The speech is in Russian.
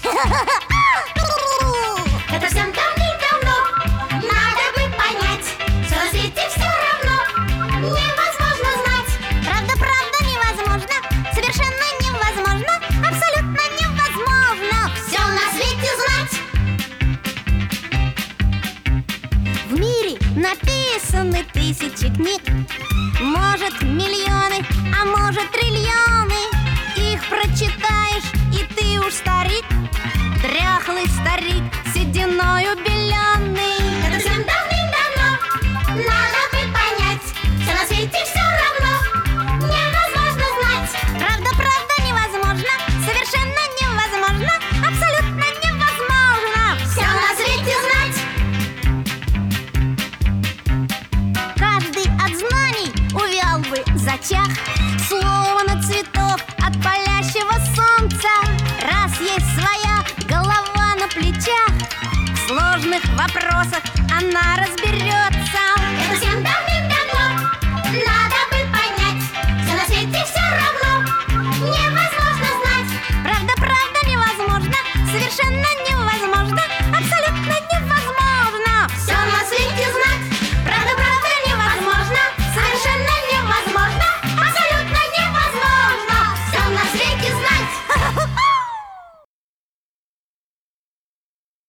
Это всем давным-давно надо бы понять. Все на свете все равно невозможно знать. Правда, правда, невозможно. Совершенно невозможно. Абсолютно невозможно. Все на свете знать. В мире написаны тысячи книг, может, миллионы, а может, триллионы. Их прочитаешь, и ты уж старик, дряхлый старик, сединою беленый. Это всем давным-давно надо бы понять. Все на свете все равно невозможно знать. Правда, правда, невозможно. Совершенно невозможно. Абсолютно невозможно. Все на свете знать. Каждый от знаний увял бы зачах, словно цветок от палящего солнца. Раз есть своя голова на плечах, в сложных вопросах она разберется. Это всем давным-давно надо бы понять. Все на свете все равно невозможно знать. Правда, правда, невозможно. Совершенно невозможно.